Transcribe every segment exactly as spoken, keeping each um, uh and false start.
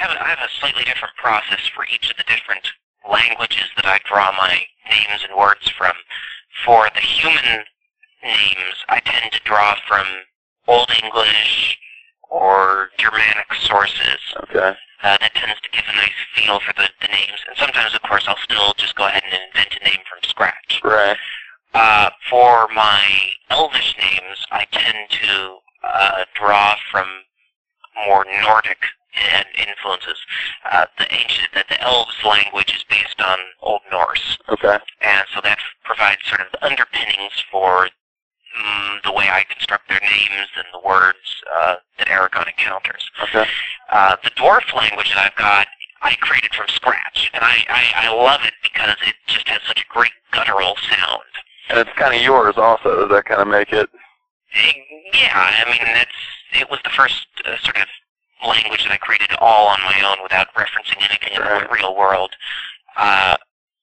have a, I have a slightly different process for each of the different languages that I draw my names and words from. For the human names, I tend to draw from Old English or Germanic sources. Okay. Uh, that tends to give a nice feel for the, the names, and sometimes, of course, I'll still just go ahead and invent a name from scratch. Right. Uh, for my Elvish names, I tend to uh, draw from more Nordic and influences. Uh, the ancient, that the Elves language is based on Old Norse. Okay. And so that provides sort of the underpinnings for mm, the way I construct their names and the words uh, that Aragorn encounters. Okay. Uh, the Dwarf language that I've got, I created from scratch, and I, I, I love it because it just has such a great guttural sound. And it's kind of yours also. Does that kind of make it? Yeah, I mean, that's, it was the first uh, sort of language that I created all on my own without referencing anything in the real world. Uh,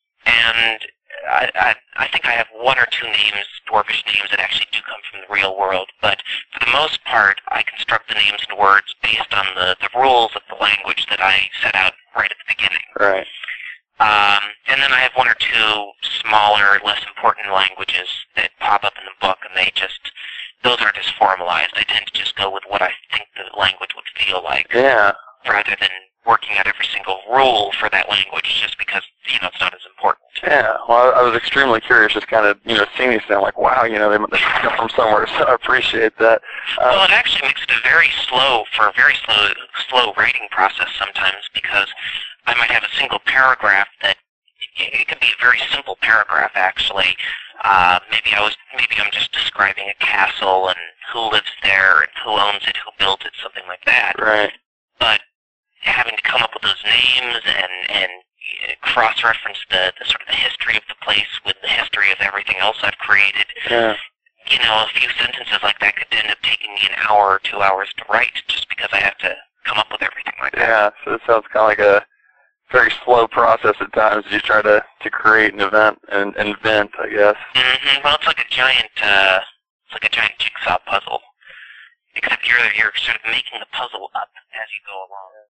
and I, I, I think I have one or two names, Dwarvish names, that actually do come from the real world, but for the most part, I construct the names and words based on the, the rules of the language that I set out right at the beginning. Right. Um, and then I have one or two smaller, less important languages that pop up in the book, and they just, those aren't as formalized. I tend to just go with what I think the language would feel like. Yeah. Rather than working out every single rule for that language just because, you know, it's not as important. Yeah, well, I was extremely curious, just kind of, you know, seeing these things. I'm like, wow, you know, they must come from somewhere, so I appreciate that. Um, well, it actually makes it a very slow, for a very slow, slow writing process sometimes, because I might have a single paragraph that, it can be a very simple paragraph, actually. Uh, maybe I was, maybe I'm just describing a castle and who lives there and who owns it, who built it, something like that. Right. But having to come up with those names and, and cross-reference the, the sort of the history of the place with the history of everything else I've created. Yeah. You know, a few sentences like that could end up taking me an hour or two hours to write just because I have to come up with everything like that. Yeah, so it sounds kind of like a very slow process at times as you try to, to create an event and invent, I guess. Mm-hmm. Well, it's like a giant, uh, it's like a giant jigsaw puzzle. Except you're, you're sort of making the puzzle up as you go along.